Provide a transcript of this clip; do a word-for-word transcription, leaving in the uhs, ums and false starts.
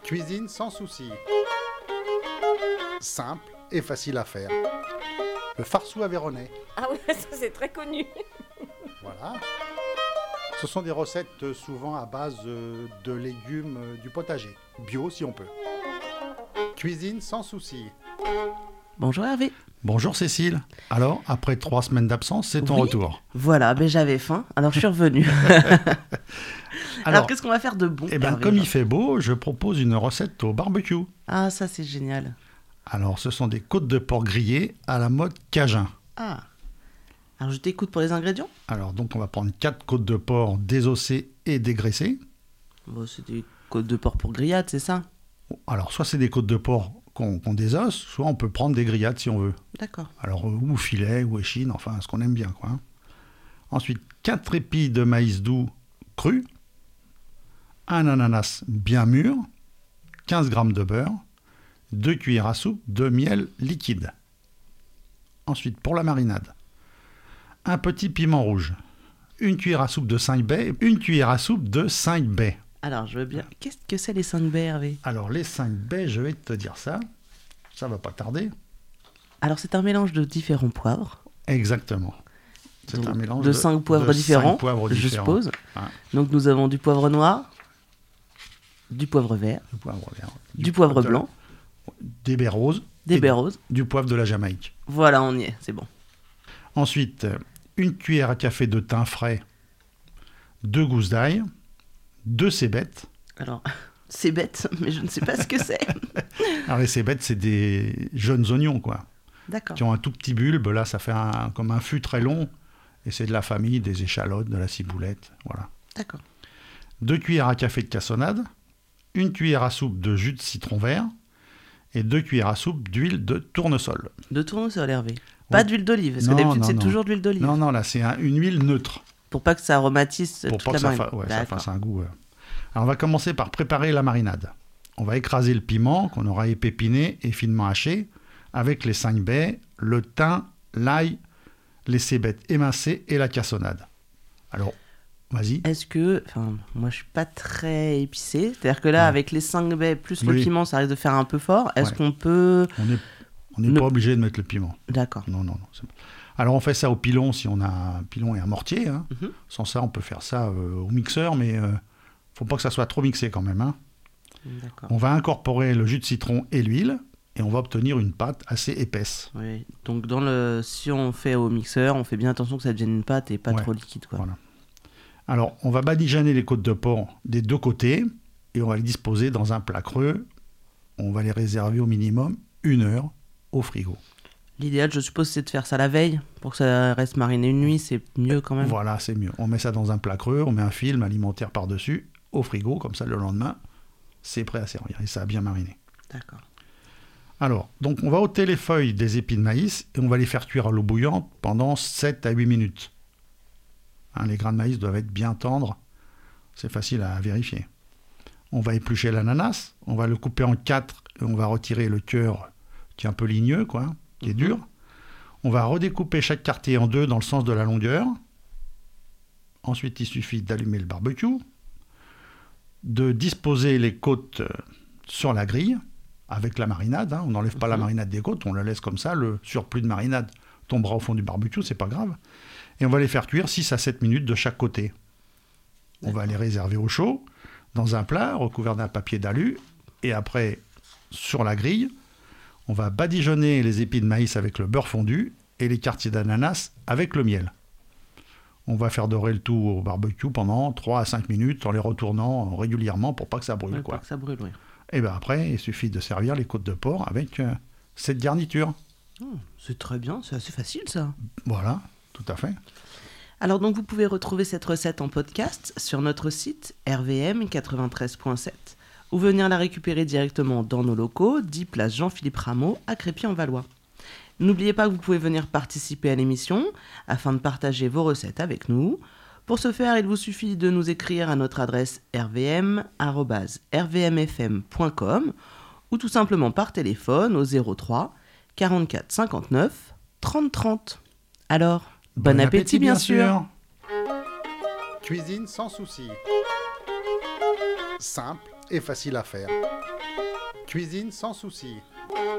Cuisine sans souci. Simple et facile à faire. Le farceau aveyronnais. Ah oui, ça c'est très connu. Voilà. Ce sont des recettes souvent à base de légumes du potager. Bio si on peut. Cuisine sans souci. Bonjour Hervé. Bonjour Cécile. Alors, après trois semaines d'absence, c'est ton Oui. retour. Voilà, ben j'avais faim, alors je suis revenue. alors, Alors, qu'est-ce qu'on va faire de bon eh ben, Hervé, comme il aujourd'hui fait beau, je propose une recette au barbecue. Ah, ça c'est génial. Alors, ce sont des côtes de porc grillées à la mode cajun. Ah. Alors je t'écoute pour les ingrédients. Alors, donc, on va prendre quatre côtes de porc désossées et dégraissées. Bon, c'est des côtes de porc pour grillade, c'est ça? Alors, soit c'est des côtes de porc qu'on qu'on désosse, soit on peut prendre des grillades si on veut. D'accord. Alors, euh, ou filet, ou échine, enfin, ce qu'on aime bien, quoi. Ensuite, quatre épis de maïs doux cru, un ananas bien mûr, quinze grammes de beurre, deux cuillères à soupe de miel liquide. Ensuite, pour la marinade, un petit piment rouge, une cuillère à soupe de cinq baies, une cuillère à soupe de cinq baies. Alors je veux bien. Qu'est-ce que c'est les cinq baies, Hervé? Alors, les cinq baies, je vais te dire ça. Ça va pas tarder. Alors c'est un mélange de différents poivres. Exactement. C'est Donc, un mélange de cinq poivres de différents, cinq poivres je différents. suppose. Ouais. Donc nous avons du poivre noir, du poivre vert, Du poivre vert. du, poivre de- blanc, Des baies roses. des et baies roses. Du poivre de la Jamaïque. Voilà, on y est, c'est bon. Ensuite, une cuillère à café de thym frais, deux gousses d'ail, deux cébettes. Alors, c'est bête, mais je ne sais pas ce que c'est. Alors les cébettes, c'est des jeunes oignons, quoi, D'accord. qui ont un tout petit bulbe. Là, ça fait un, comme un fût très long. Et c'est de la famille des échalotes, de la ciboulette. Voilà. D'accord. Deux cuillères à café de cassonade, une cuillère à soupe de jus de citron vert et deux cuillères à soupe d'huile de tournesol. De tournesol, Hervé. Pas d'huile d'olive, parce que Non, d'habitude non, c'est non. toujours de l'huile d'olive. Non, non, là, c'est un- une huile neutre. Pour pas que ça aromatise Pour toute pas la que ça, marinade. fa- ouais, ça D'accord. fasse un goût. euh. Alors, on va commencer par préparer la marinade. On va écraser le piment qu'on aura épépiné et finement haché avec les cinq baies, le thym, l'ail, les cébettes émincées et la cassonade. Alors, vas-y. Est-ce que, enfin, moi je suis pas très épicé, c'est-à-dire que là Ouais. avec les cinq baies plus le Oui. piment, ça risque de faire un peu fort. Est-ce Ouais. qu'on peut, On n'est on n'est Ne- pas obligé de mettre le piment. d'accord. Non, non, non. c'est bon. Alors, on fait ça au pilon si on a un pilon et un mortier. hein. Mhm. Sans ça, on peut faire ça euh, au mixeur, mais euh, faut pas que ça soit trop mixé quand même. hein. D'accord. On va incorporer le jus de citron et l'huile et on va obtenir une pâte assez épaisse. Oui. Donc dans le, si on fait au mixeur, on fait bien attention que ça devienne une pâte et pas Ouais. trop liquide, quoi. Voilà. Alors, on va badigeonner les côtes de porc des deux côtés et on va les disposer dans un plat creux. On va les réserver au minimum une heure au frigo. L'idéal, je suppose, c'est de faire ça la veille pour que ça reste mariné une nuit, c'est mieux quand même. Voilà, c'est mieux. On met ça dans un plat creux, on met un film alimentaire par-dessus, au frigo, comme ça le lendemain, c'est prêt à servir et ça a bien mariné. D'accord. Alors, donc on va ôter les feuilles des épis de maïs et on va les faire cuire à l'eau bouillante pendant sept à huit minutes. Hein, les grains de maïs doivent être bien tendres, c'est facile à vérifier. On va éplucher l'ananas, on va le couper en quatre et on va retirer le cœur qui est un peu ligneux, quoi, qui est dur. On va redécouper chaque quartier en deux dans le sens de la longueur. Ensuite, il suffit d'allumer le barbecue, de disposer les côtes euh, sur la grille avec la marinade. hein. On n'enlève pas la Mhm. marinade des côtes, on la laisse comme ça. Le surplus de marinade tombera au fond du barbecue, c'est pas grave. Et on va les faire cuire six à sept minutes de chaque côté. On va les réserver au chaud, dans un plat recouvert d'un papier d'alu. Et après, sur la grille, on va badigeonner les épis de maïs avec le beurre fondu et les quartiers d'ananas avec le miel. On va faire dorer le tout au barbecue pendant trois à cinq minutes en les retournant régulièrement pour pas que ça brûle. Ouais, quoi. pour que ça brûle, oui. Et bien après, il suffit de servir les côtes de porc avec euh, cette garniture. Oh, c'est très bien, c'est assez facile ça. Voilà, tout à fait. Alors donc vous pouvez retrouver cette recette en podcast sur notre site r v m quatre-vingt-treize point sept ou venir la récupérer directement dans nos locaux, dix place Jean-Philippe Rameau à Crépy-en-Valois. N'oubliez pas que vous pouvez venir participer à l'émission afin de partager vos recettes avec nous. Pour ce faire, il vous suffit de nous écrire à notre adresse r v m arobase r v m f m point com ou tout simplement par téléphone au zéro trois quarante-quatre cinquante-neuf trente trente. Alors, bon, appétit, bien sûr. Cuisine sans souci. Simple et facile à faire. Cuisine sans souci.